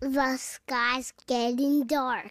The sky's getting dark.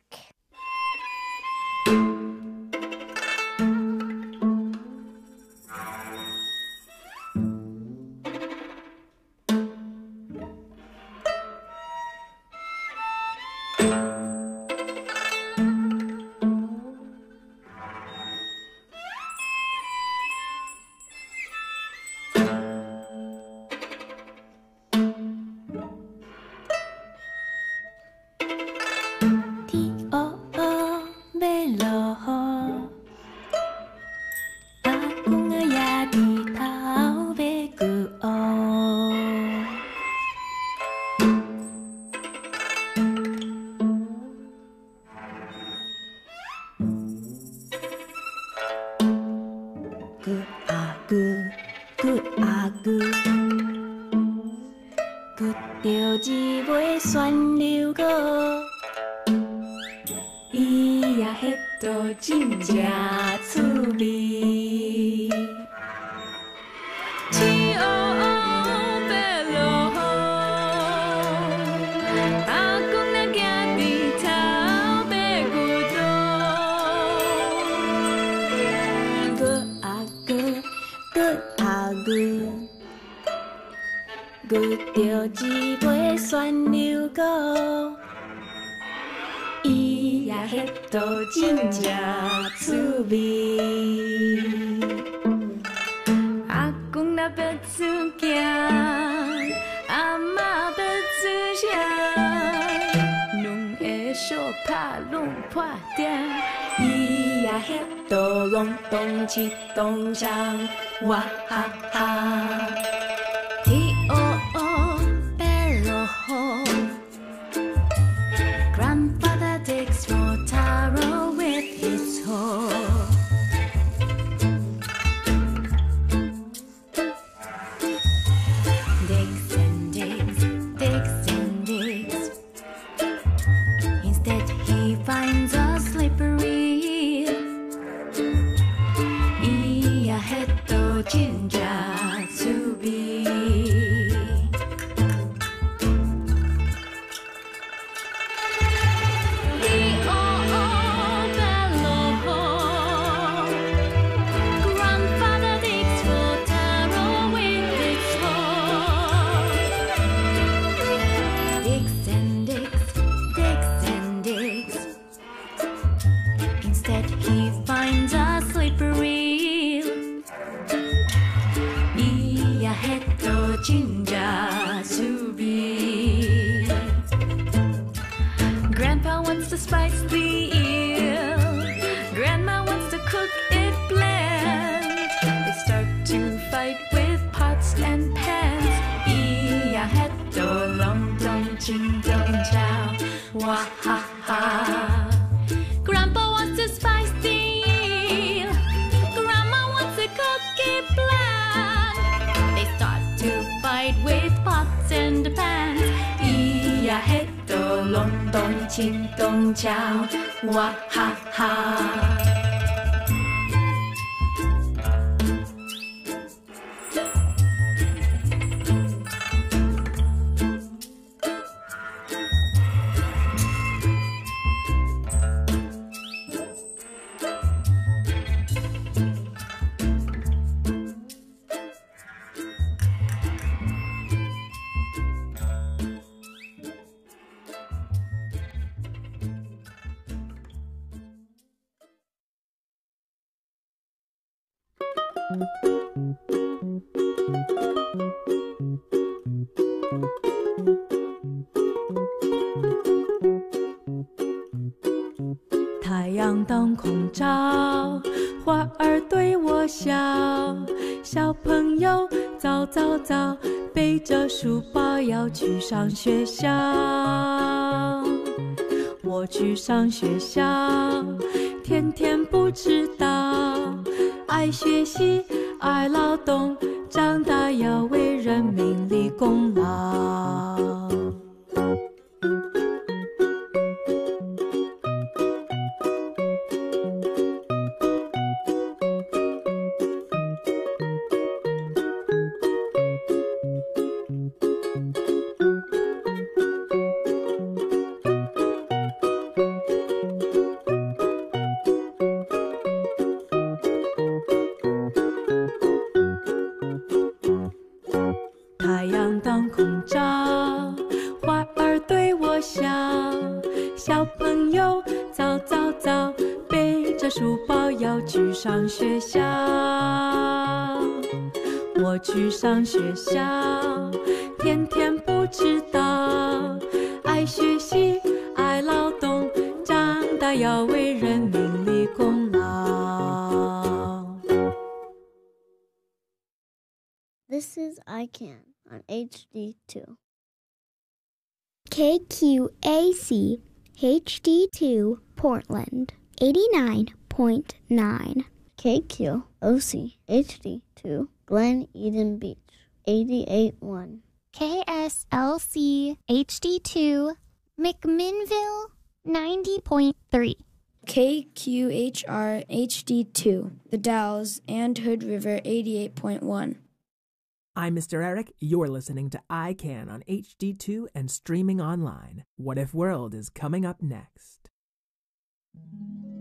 太阳当空照，花儿对我笑。小朋友早早早，背着书包要去上学校。我去上学校，天天不迟到。爱学习，爱劳动，长大要为人民立功劳。 校。小朋友早早早，背着书包要去上学校。我去上学校，天天不迟到，爱学习，爱劳动，长大要为人民立功劳。 This is ICANN on HD2. KQAC HD2 Portland 89.9. KQOC HD2 Glen Eden Beach 88.1. KSLC HD2 McMinnville 90.3. KQHR HD2 The Dalles and Hood River 88.1. I'm Mr. Eric. You're listening to ICANN on HD2 and streaming online. What If World is coming up next.